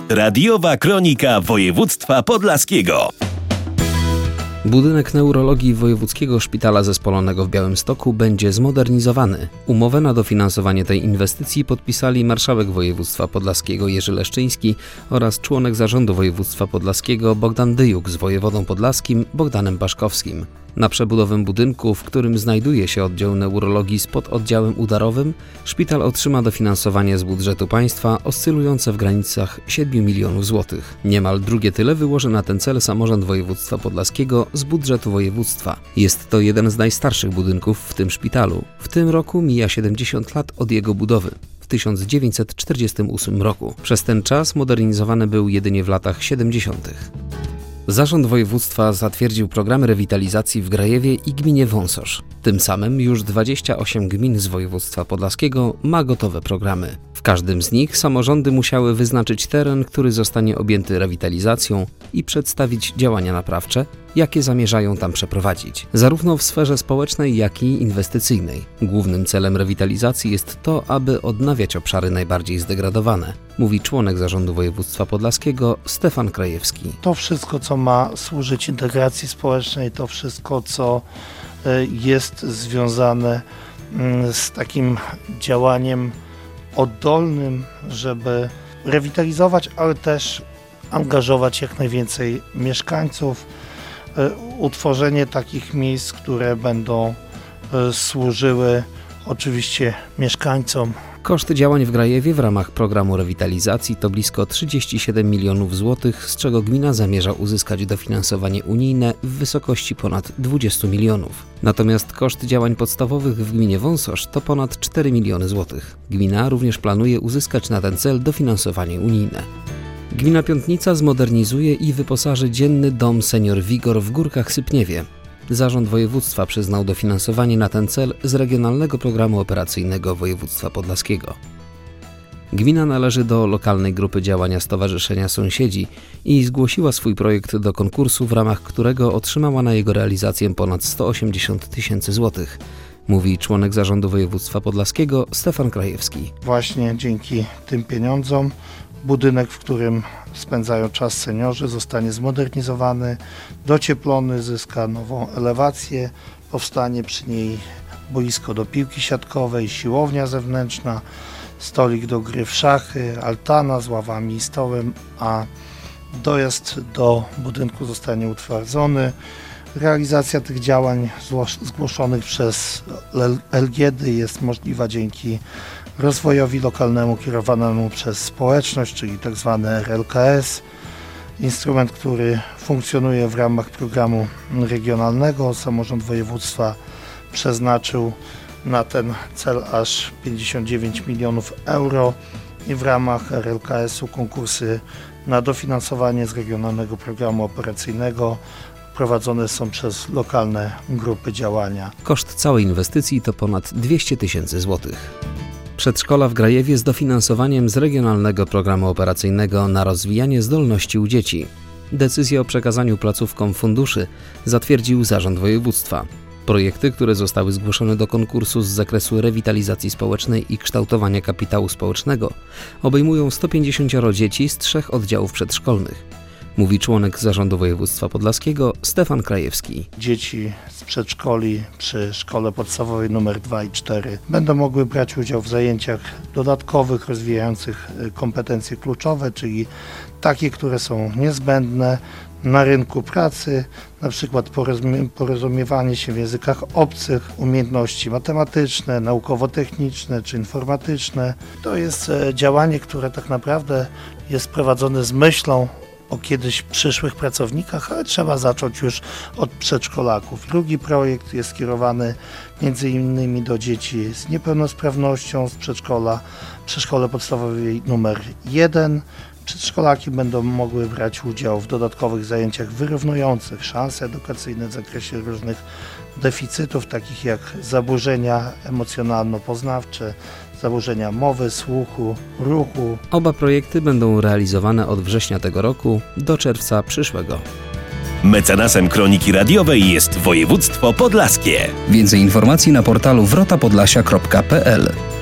Radiowa kronika województwa podlaskiego. Budynek neurologii Wojewódzkiego Szpitala Zespolonego w Białymstoku będzie zmodernizowany. Umowę na dofinansowanie tej inwestycji podpisali marszałek województwa podlaskiego Jerzy Leszczyński oraz członek zarządu województwa podlaskiego Bogdan Dyjuk z wojewodą podlaskim Bogdanem Paszkowskim. Na przebudowę budynku, w którym znajduje się oddział neurologii z pododdziałem udarowym, szpital otrzyma dofinansowanie z budżetu państwa oscylujące w granicach 7 milionów złotych. Niemal drugie tyle wyłoży na ten cel samorząd województwa podlaskiego z budżetu województwa. Jest to jeden z najstarszych budynków w tym szpitalu. W tym roku mija 70 lat od jego budowy. W 1948 roku. Przez ten czas modernizowany był jedynie w latach 70. Zarząd województwa zatwierdził programy rewitalizacji w Grajewie i gminie Wąsosz. Tym samym już 28 gmin z województwa podlaskiego ma gotowe programy. W każdym z nich samorządy musiały wyznaczyć teren, który zostanie objęty rewitalizacją i przedstawić działania naprawcze, jakie zamierzają tam przeprowadzić, zarówno w sferze społecznej, jak i inwestycyjnej. Głównym celem rewitalizacji jest to, aby odnawiać obszary najbardziej zdegradowane, mówi członek zarządu województwa podlaskiego Stefan Krajewski. To wszystko, co ma służyć integracji społecznej, to wszystko, co jest związane z takim działaniem oddolnym, żeby rewitalizować, ale też angażować jak najwięcej mieszkańców, utworzenie takich miejsc, które będą służyły oczywiście mieszkańcom. Koszty działań w Grajewie w ramach programu rewitalizacji to blisko 37 milionów złotych, z czego gmina zamierza uzyskać dofinansowanie unijne w wysokości ponad 20 milionów. Natomiast koszt działań podstawowych w gminie Wąsosz to ponad 4 miliony złotych. Gmina również planuje uzyskać na ten cel dofinansowanie unijne. Gmina Piątnica zmodernizuje i wyposaży dzienny dom Senior Wigor w Górkach Sypniewie. Zarząd województwa przyznał dofinansowanie na ten cel z Regionalnego Programu Operacyjnego Województwa Podlaskiego. Gmina należy do lokalnej grupy działania Stowarzyszenia Sąsiedzi i zgłosiła swój projekt do konkursu, w ramach którego otrzymała na jego realizację ponad 180 tysięcy złotych, mówi członek zarządu województwa podlaskiego Stefan Krajewski. Właśnie dzięki tym pieniądzom budynek, w którym spędzają czas seniorzy, zostanie zmodernizowany, docieplony, zyska nową elewację, powstanie przy niej boisko do piłki siatkowej, siłownia zewnętrzna, stolik do gry w szachy, altana z ławami i stołem, a dojazd do budynku zostanie utwardzony. Realizacja tych działań zgłoszonych przez LGD jest możliwa dzięki rozwojowi lokalnemu kierowanemu przez społeczność, czyli tzw. RLKS. Instrument, który funkcjonuje w ramach programu regionalnego. Samorząd województwa przeznaczył na ten cel aż 59 milionów euro i w ramach RLKS-u konkursy na dofinansowanie z Regionalnego Programu Operacyjnego prowadzone są przez lokalne grupy działania. Koszt całej inwestycji to ponad 200 tysięcy złotych. Przedszkola w Grajewie z dofinansowaniem z Regionalnego Programu Operacyjnego na rozwijanie zdolności u dzieci. Decyzję o przekazaniu placówkom funduszy zatwierdził Zarząd Województwa. Projekty, które zostały zgłoszone do konkursu z zakresu rewitalizacji społecznej i kształtowania kapitału społecznego, obejmują 150 dzieci z 3 oddziałów przedszkolnych, mówi członek Zarządu Województwa Podlaskiego Stefan Krajewski. Dzieci z przedszkoli przy szkole podstawowej nr 2 i 4 będą mogły brać udział w zajęciach dodatkowych, rozwijających kompetencje kluczowe, czyli takie, które są niezbędne na rynku pracy, na przykład porozumiewanie się w językach obcych, umiejętności matematyczne, naukowo-techniczne czy informatyczne. To jest działanie, które tak naprawdę jest prowadzone z myślą o kiedyś przyszłych pracownikach, ale trzeba zacząć już od przedszkolaków. Drugi projekt jest skierowany m.in. do dzieci z niepełnosprawnością z przedszkole podstawowej nr 1. Przedszkolaki będą mogły brać udział w dodatkowych zajęciach wyrównujących szanse edukacyjne w zakresie różnych deficytów, takich jak zaburzenia emocjonalno-poznawcze, zaburzenia mowy, słuchu, ruchu. Oba projekty będą realizowane od września tego roku do czerwca przyszłego. Mecenasem Kroniki Radiowej jest województwo podlaskie. Więcej informacji na portalu wrotapodlasia.pl.